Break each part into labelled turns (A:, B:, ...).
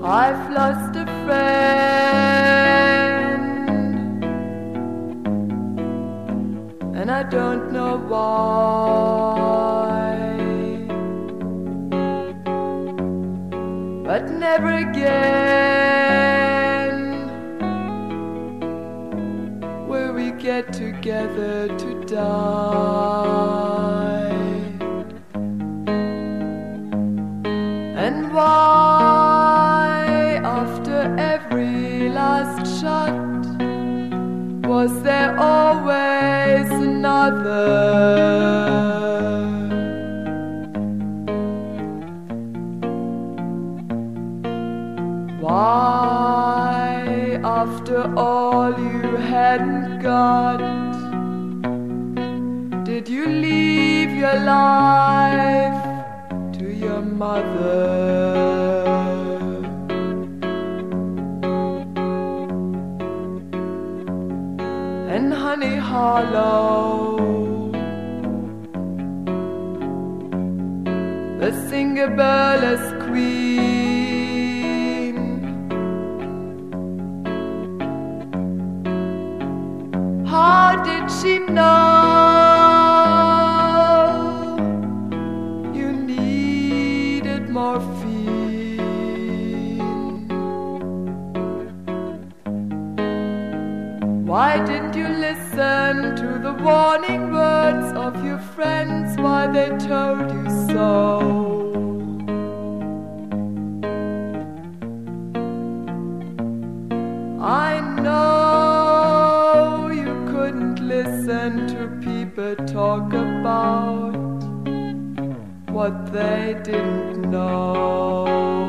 A: I've lost a friend, and I don't know why, but never again will we get together to die. And why, after every last shot, was there always another? Why, after all you hadn't got, did you leave your life to your mother? And Honey Hollow, the singer burlesque queen, how did she know you needed morphine? Why didn't you listen to the warning words of your friends while they told you so? I know you couldn't listen to people talk about what they didn't know.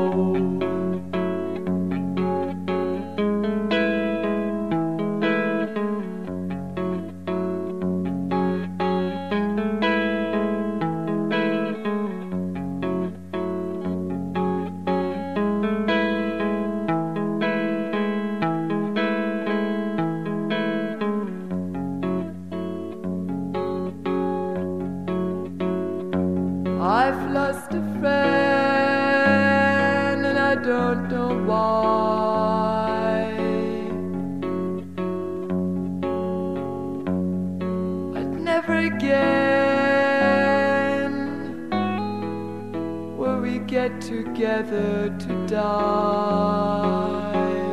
A: I've lost a friend, and I don't know why, but never again will we get together to die.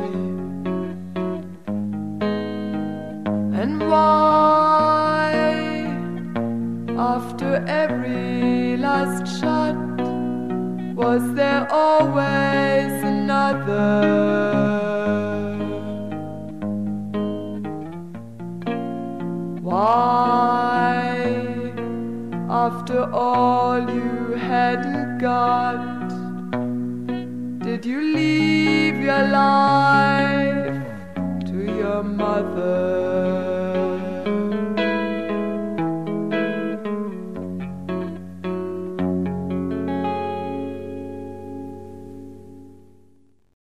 A: And why, after every last shot, was there always another? Why, after all you hadn't got, did you leave your life to your mother?